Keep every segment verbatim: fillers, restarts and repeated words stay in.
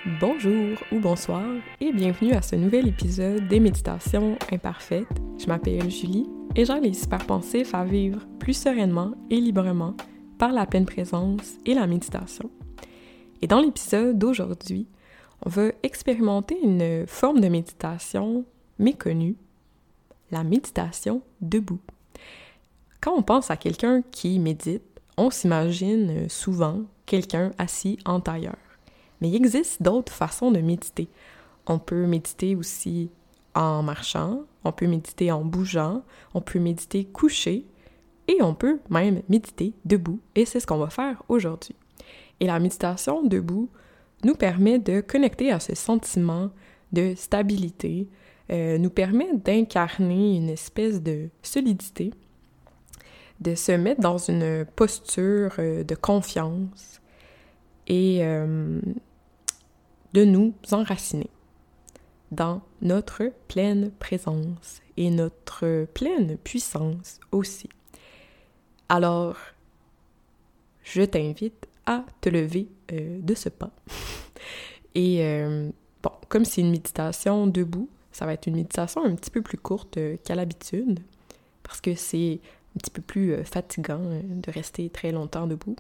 Bonjour ou bonsoir et bienvenue à ce nouvel épisode des Méditations imparfaites. Je m'appelle Julie et j'aide les hyperpensifs à vivre plus sereinement et librement par la pleine présence et la méditation. Et dans l'épisode d'aujourd'hui, on va expérimenter une forme de méditation méconnue, la méditation debout. Quand on pense à quelqu'un qui médite, on s'imagine souvent quelqu'un assis en tailleur. Mais il existe d'autres façons de méditer. On peut méditer aussi en marchant, on peut méditer en bougeant, on peut méditer couché et on peut même méditer debout. Et c'est ce qu'on va faire aujourd'hui. Et la méditation debout nous permet de connecter à ce sentiment de stabilité, euh, nous permet d'incarner une espèce de solidité, de se mettre dans une posture de confiance et euh, de nous enraciner dans notre pleine présence et notre pleine puissance aussi. Alors, je t'invite à te lever euh, de ce pas. Et euh, bon, comme c'est une méditation debout, ça va être une méditation un petit peu plus courte euh, qu'à l'habitude, parce que c'est un petit peu plus euh, fatigant euh, de rester très longtemps debout.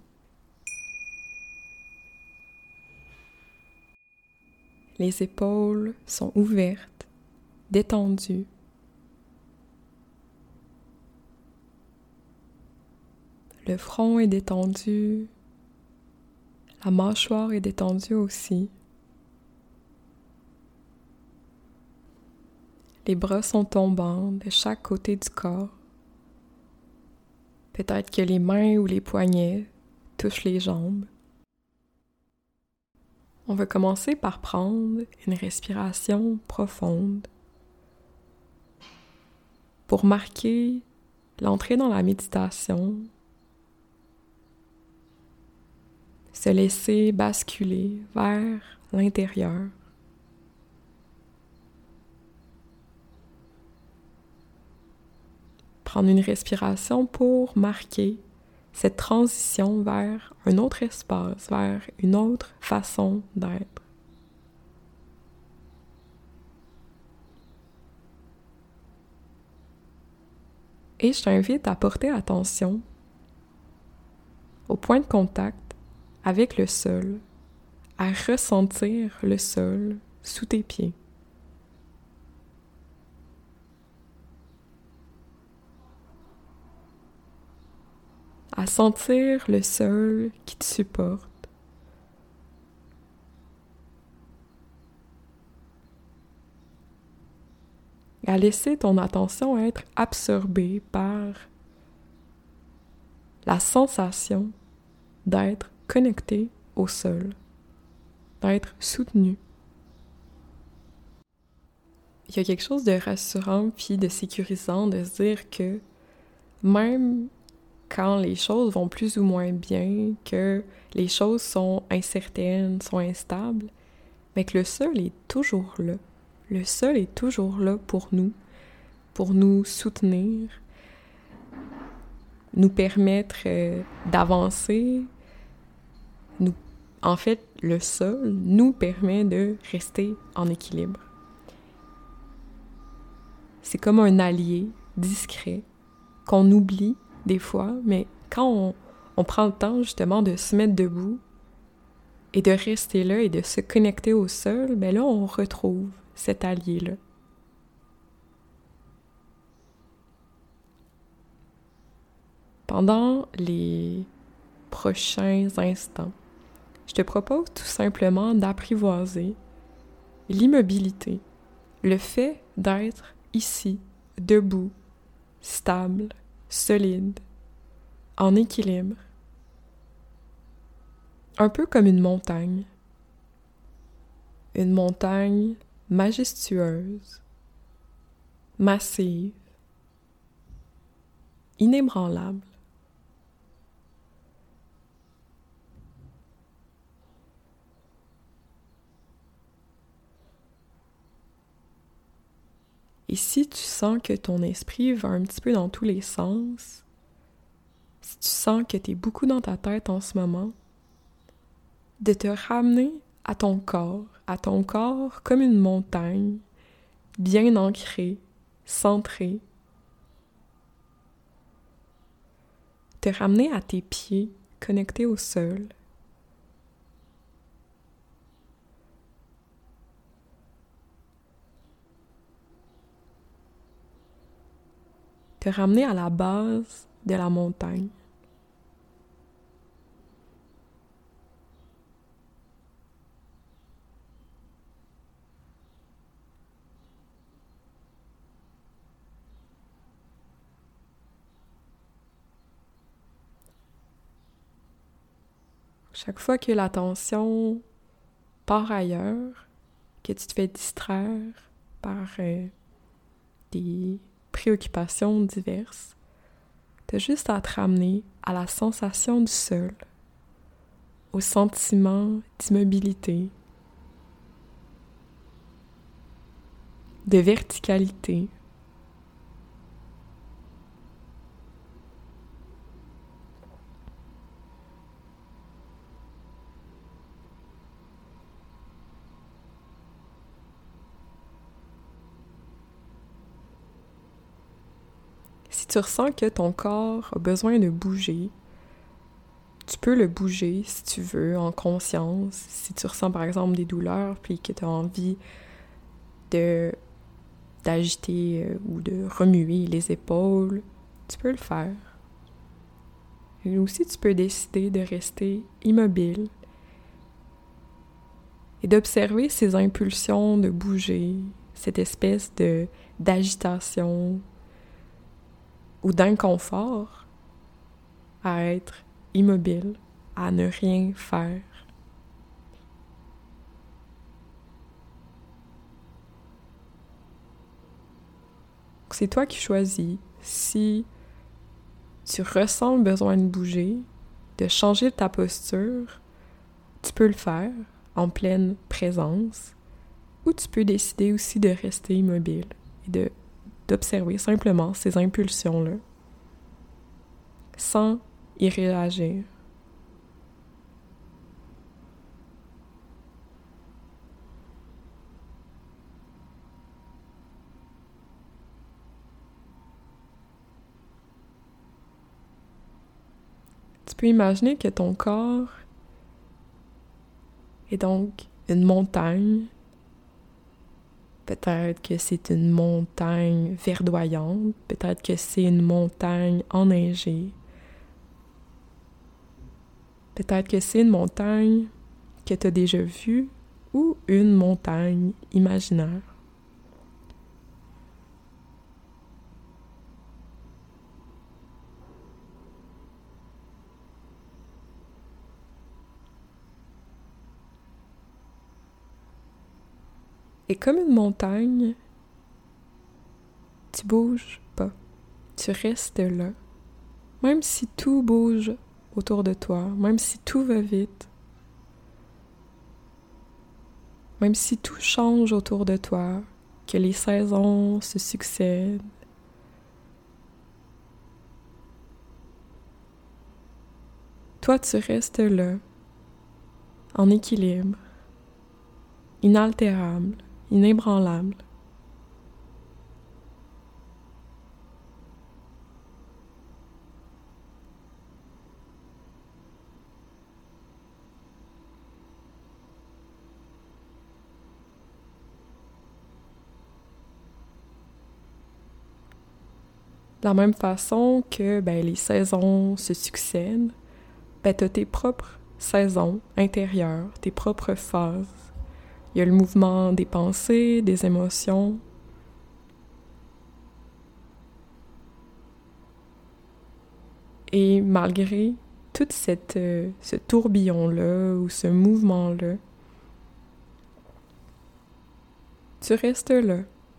Les épaules sont ouvertes, détendues. Le front est détendu. La mâchoire est détendue aussi. Les bras sont tombants de chaque côté du corps. Peut-être que les mains ou les poignets touchent les jambes. On va commencer par prendre une respiration profonde pour marquer l'entrée dans la méditation, se laisser basculer vers l'intérieur. Prendre une respiration pour marquer cette transition vers un autre espace, vers une autre façon d'être. Et je t'invite à porter attention au point de contact avec le sol, à ressentir le sol sous tes pieds. À sentir le sol qui te supporte. Et à laisser ton attention être absorbée par la sensation d'être connecté au sol, d'être soutenu. Il y a quelque chose de rassurant puis de sécurisant de se dire que même quand les choses vont plus ou moins bien, que les choses sont incertaines, sont instables, mais que le sol est toujours là. Le sol est toujours là pour nous, pour nous soutenir, nous permettre euh, d'avancer. Nous, en fait, le sol nous permet de rester en équilibre. C'est comme un allié discret qu'on oublie des fois, mais quand on, on prend le temps justement de se mettre debout et de rester là et de se connecter au sol, ben là, on retrouve cet allié-là. Pendant les prochains instants, je te propose tout simplement d'apprivoiser l'immobilité, le fait d'être ici, debout, stable, solide, en équilibre, un peu comme une montagne, une montagne majestueuse, massive, inébranlable. Et si tu sens que ton esprit va un petit peu dans tous les sens, si tu sens que tu es beaucoup dans ta tête en ce moment, de te ramener à ton corps, à ton corps comme une montagne, bien ancrée, centrée. Te ramener à tes pieds, connectés au sol. Te ramener à la base de la montagne. Chaque fois que l'attention part ailleurs, que tu te fais distraire par euh, des préoccupations diverses, tu as juste à te ramener à la sensation du sol, au sentiment d'immobilité, de verticalité. Si tu ressens que ton corps a besoin de bouger, tu peux le bouger si tu veux, en conscience. Si tu ressens par exemple des douleurs puis que tu as envie de d'agiter euh, ou de remuer les épaules, tu peux le faire. Et aussi, tu peux décider de rester immobile et d'observer ces impulsions de bouger, cette espèce de d'agitation ou d'inconfort à être immobile, à ne rien faire. C'est toi qui choisis si tu ressens le besoin de bouger, de changer ta posture, tu peux le faire en pleine présence, ou tu peux décider aussi de rester immobile et de, d'observer simplement ces impulsions-là sans y réagir. Tu peux imaginer que ton corps est donc une montagne. Peut-être que c'est une montagne verdoyante, peut-être que c'est une montagne enneigée. Peut-être que c'est une montagne que tu as déjà vue ou une montagne imaginaire. Et comme une montagne, tu bouges pas, tu restes là. Même si tout bouge autour de toi, même si tout va vite, même si tout change autour de toi, que les saisons se succèdent, toi tu restes là, en équilibre, inaltérable, inébranlable. De la même façon que ben, les saisons se succèdent, ben, tu as tes propres saisons intérieures, tes propres phases. Il y a le mouvement des pensées, des émotions. Et malgré tout cette, euh, ce tourbillon-là ou ce mouvement-là, tu restes là,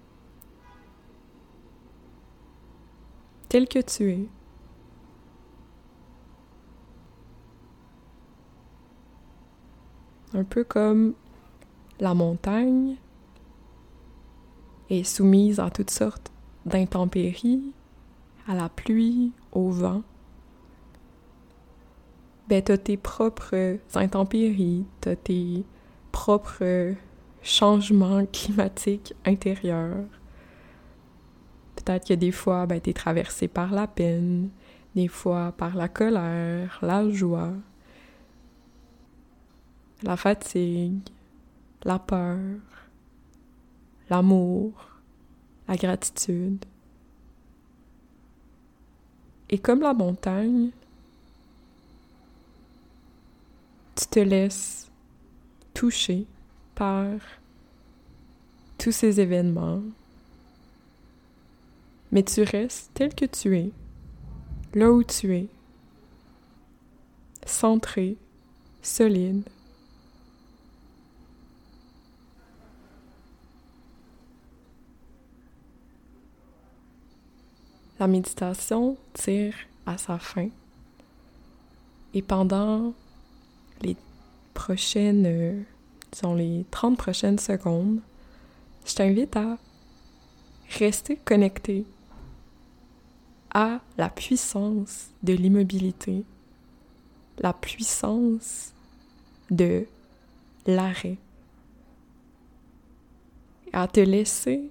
tel que tu es. Un peu comme la montagne est soumise à toutes sortes d'intempéries, à la pluie, au vent. Ben, t'as tes propres intempéries, t'as tes propre changement climatique intérieur. Peut-être que des fois, ben, t'es traversé par la peine, des fois par la colère, la joie, la fatigue, la peur, l'amour, la gratitude. Et comme la montagne, tu te laisses toucher par tous ces événements, mais tu restes tel que tu es, là où tu es, centré, solide. La méditation tire à sa fin et pendant les prochaines, euh, disons les trente prochaines secondes, je t'invite à rester connecté à la puissance de l'immobilité, la puissance de l'arrêt, et à te laisser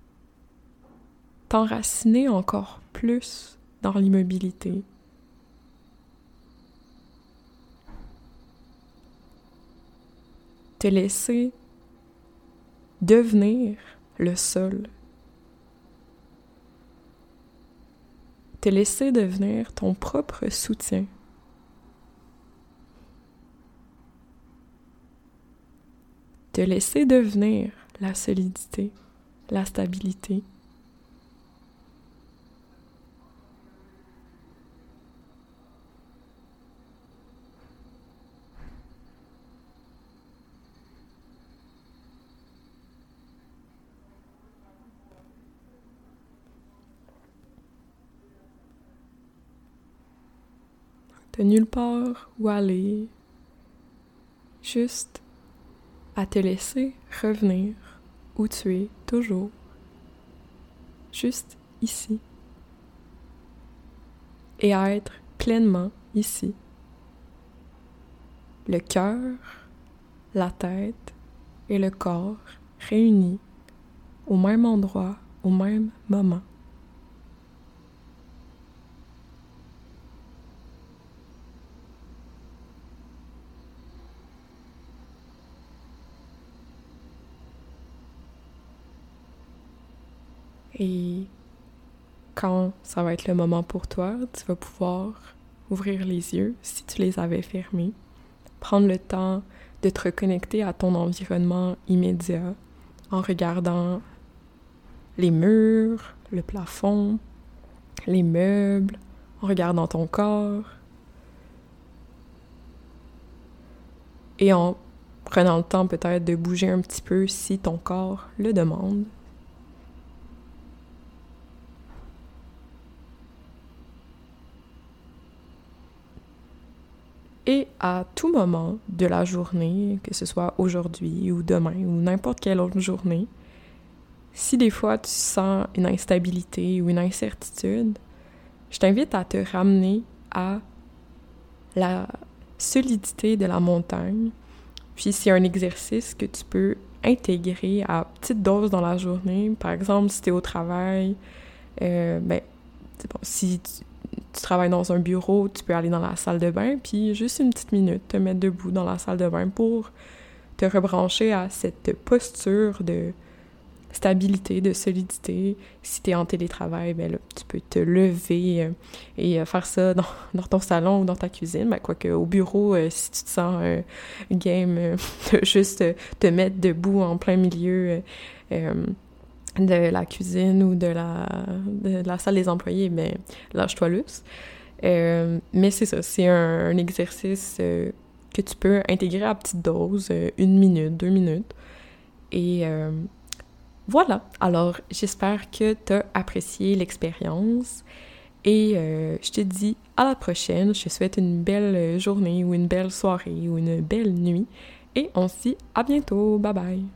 t'enraciner encore plus dans l'immobilité. Te laisser devenir le sol. Te laisser devenir ton propre soutien. Te laisser devenir la solidité, la stabilité. De nulle part où aller, juste à te laisser revenir où tu es toujours, juste ici, et à être pleinement ici. Le cœur, la tête et le corps réunis au même endroit, au même moment. Et quand ça va être le moment pour toi, tu vas pouvoir ouvrir les yeux si tu les avais fermés, prendre le temps de te reconnecter à ton environnement immédiat en regardant les murs, le plafond, les meubles, en regardant ton corps et en prenant le temps peut-être de bouger un petit peu si ton corps le demande. Et à tout moment de la journée, que ce soit aujourd'hui ou demain ou n'importe quelle autre journée, si des fois tu sens une instabilité ou une incertitude, je t'invite à te ramener à la solidité de la montagne. Puis c'est un exercice que tu peux intégrer à petite dose dans la journée. Par exemple, si tu es au travail, euh, ben, c'est bon, si tu, tu travailles dans un bureau, tu peux aller dans la salle de bain, puis juste une petite minute, te mettre debout dans la salle de bain pour te rebrancher à cette posture de stabilité, de solidité. Si tu es en télétravail, ben là, tu peux te lever euh, et euh, faire ça dans, dans ton salon ou dans ta cuisine. Ben, quoique au bureau, euh, si tu te sens euh, game, euh, de juste euh, te mettre debout en plein milieu euh, de la cuisine ou de la, de la salle des employés, ben lâche-toi lousse. Euh, mais c'est ça, c'est un, un exercice euh, que tu peux intégrer à petite dose, euh, une minute, deux minutes. Et euh, voilà, alors j'espère que tu as apprécié l'expérience et euh, je te dis à la prochaine. Je te souhaite une belle journée ou une belle soirée ou une belle nuit et on se dit à bientôt, bye bye!